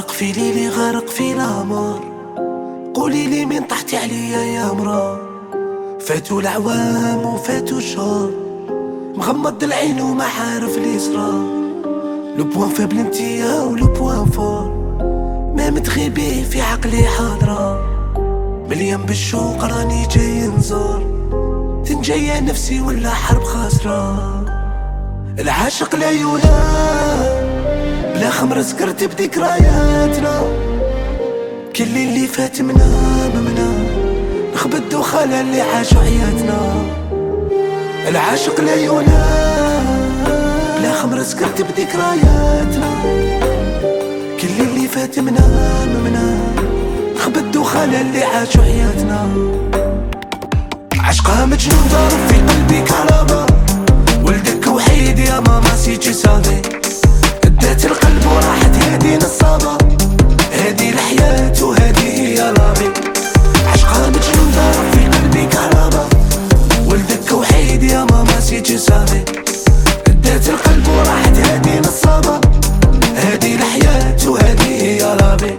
غارق في ليلي غارق في العمر، قولي لي من طحتي عليا يا مرا. فاتوا العوام وفاتوا الشهور، مغمض العين وما عارف لي صرا. لو بوان فابل انتيا ولو بوان فور، ما متغيبي في عقلي حاضرة. مليان بالشوق راني جاي نزور، تنجايا نفسي ولا حرب خاسرة. العاشق لا يولى بلا خمر سكرت بذكرياتنا، كل اللي فات منا نخبى الدخان اللي عاشوا حياتنا. العاشق لا يولى بلا خمر سكرت بذكرياتنا، كل اللي فات منا نخبى الدخان اللي عاشوا حياتنا. عشقها مجنون ضارب في قلبي كهربا، ولدك وحيد يا ماما سيتي صافي. ادات القلب وراحت هادي نصابة، هادي الحياة وهادي هي لابي. عشقها مجنون ضارب في قلبي كهربا، ولدك وحيد يا ماما سيتي صافي. ادات القلب وراحت هادي نصابة، هادي الحياة وهادي هي لابي.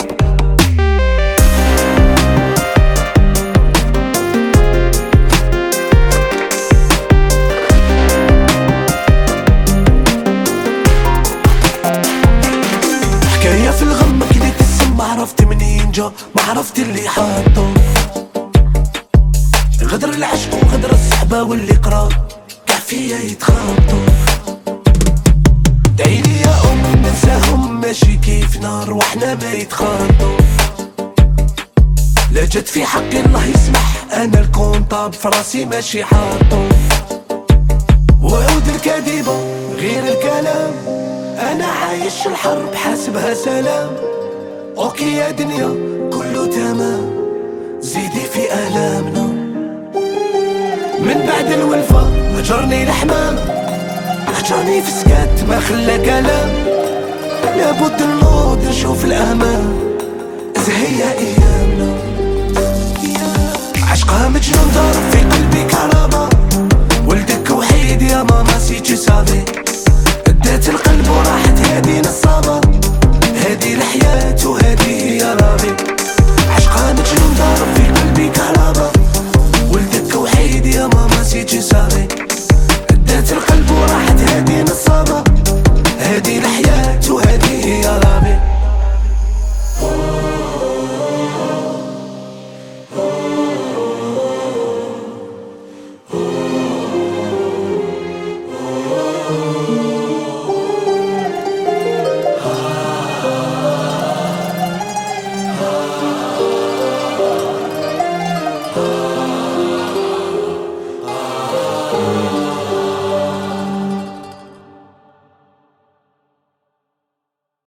حكاية في الغم كليت السم، ما عرفت منين جا ما عرفت اللي حاطه. غدر العشق وغدر الصحبة واللي قراب كاع فيا يتخابطوا. دعيلي يا ننساهم ماشي كيفنا، رواحنا ما يتخاطوا. لا جات في حقي الله يسمح، انا الكونطاب فراسي ماشي حاطو. وعود الكذبة غير الكلام، انا عايش الحرب حاسبها سلام. اوكي يا دنيا كله تمام، زيدي في آلامنا. من بعد الولفة هجرني الحمام، هجرني في سكات ما خلى كلام. لابد نوض نشوف الأمام، زهي أيامنا. عشقها مجنون ضارب في قلبي كهربا، ولدك وحيد يا ماما سيتي صافي. ادات القلب وراحت هادي نصابة، هادي الحياة وهادي هي رابي. عشقها مجنون ضارب في قلبي كهربا،